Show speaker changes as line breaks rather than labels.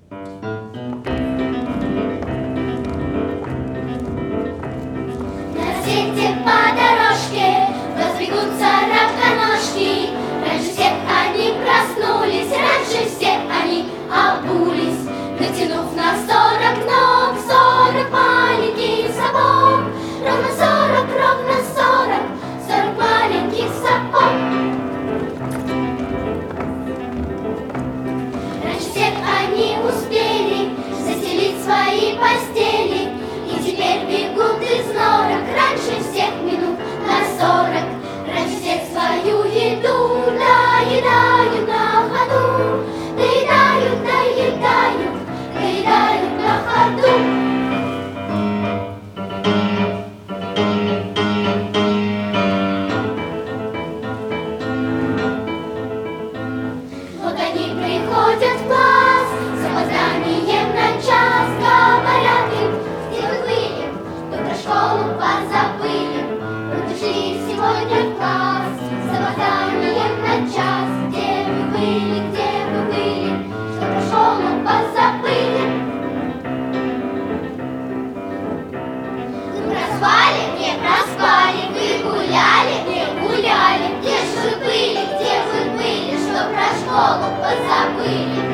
На свете по дорожке разбегутся раконожки. Раньше всех они проснулись, раньше всех они обулись, натянув на 40 ног 40 маленьких сапог. Ровно 40 маленьких сапог. Раньше всех они успели застелить свои постели, и теперь бегут из норок раньше всех минут на 40. Раньше всех свою еду доедают на ходу, доедают на ходу. Вот они приходят в класс с опозданием на час, говорят им: где вы были? Вы про школу позабыли. Вы пришли сегодня в класс с опозданием на час. Где вы были, что про школу позабыли? Вы проспали, не проспали, вы гуляли, не гуляли. Где же вы были, что про школу позабыли?